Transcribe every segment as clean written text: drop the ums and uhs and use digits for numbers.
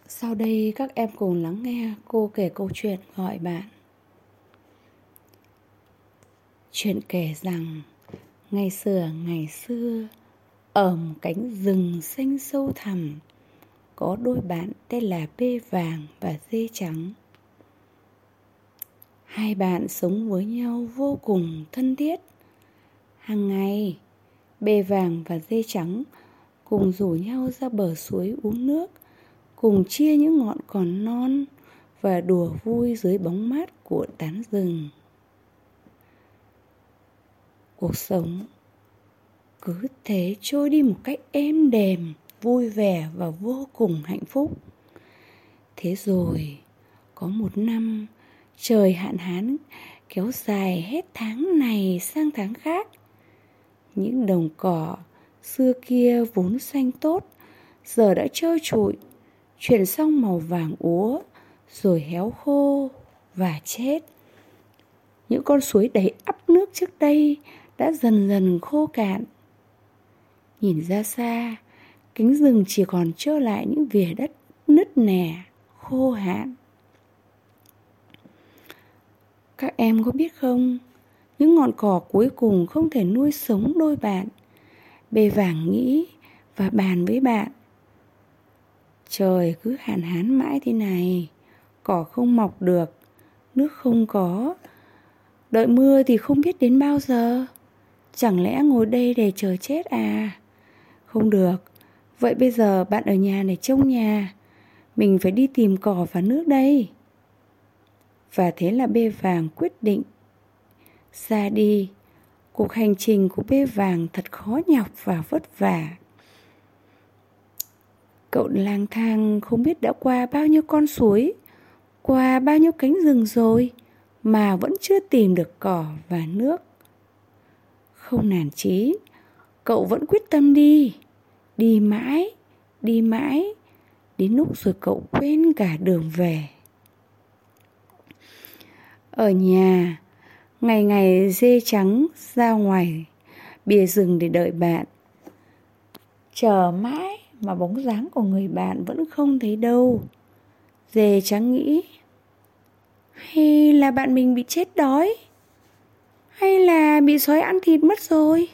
Sau đây các em cùng lắng nghe cô kể câu chuyện gọi bạn. Chuyện kể rằng ngày xưa ở một cánh rừng xanh sâu thẳm có đôi bạn tên là bê vàng và dê trắng. Hai bạn sống với nhau vô cùng thân thiết. Hàng ngày, bê vàng và dê trắng cùng rủ nhau ra bờ suối uống nước, cùng chia những ngọn cỏ non và đùa vui dưới bóng mát của tán rừng. Cuộc sống cứ thế trôi đi một cách êm đềm, vui vẻ và vô cùng hạnh phúc. Thế rồi, có một năm, trời hạn hán kéo dài hết tháng này sang tháng khác. Những đồng cỏ xưa kia vốn xanh tốt, giờ đã trơ trụi, chuyển sang màu vàng úa, rồi héo khô và chết. Những con suối đầy ắp nước trước đây đã dần dần khô cạn. Nhìn ra xa, cánh rừng chỉ còn trơ lại những vỉa đất nứt nẻ, khô hạn. Các em có biết không, những ngọn cỏ cuối cùng không thể nuôi sống đôi bạn. Bê vàng nghĩ và bàn với bạn. Trời cứ hạn hán mãi thế này, cỏ không mọc được, nước không có, đợi mưa thì không biết đến bao giờ. Chẳng lẽ ngồi đây để chờ chết à? Không được, vậy bây giờ bạn ở nhà để trông nhà, mình phải đi tìm cỏ và nước đây. Và thế là bê vàng quyết định ra đi. Cuộc hành trình của bê vàng thật khó nhọc và vất vả. Cậu lang thang không biết đã qua bao nhiêu con suối, qua bao nhiêu cánh rừng rồi, mà vẫn chưa tìm được cỏ và nước. Không nản chí, cậu vẫn quyết tâm đi. Đi mãi, đến lúc rồi cậu quên cả đường về. Ở nhà, ngày ngày dê trắng ra ngoài bìa rừng để đợi bạn. Chờ mãi mà bóng dáng của người bạn vẫn không thấy đâu. Dê trắng nghĩ, hay là bạn mình bị chết đói, hay là bị sói ăn thịt mất rồi.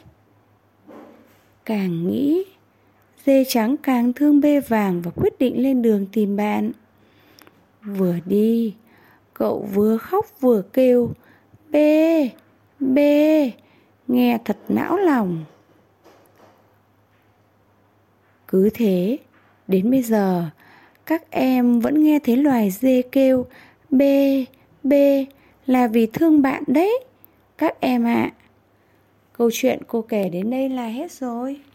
Càng nghĩ, dê trắng càng thương bê vàng và quyết định lên đường tìm bạn. Vừa đi, cậu vừa khóc vừa kêu, bê, bê, nghe thật não lòng. Cứ thế, đến bây giờ, các em vẫn nghe thấy loài dê kêu bê, bê là vì thương bạn đấy, các em ạ. Câu chuyện cô kể đến đây là hết rồi.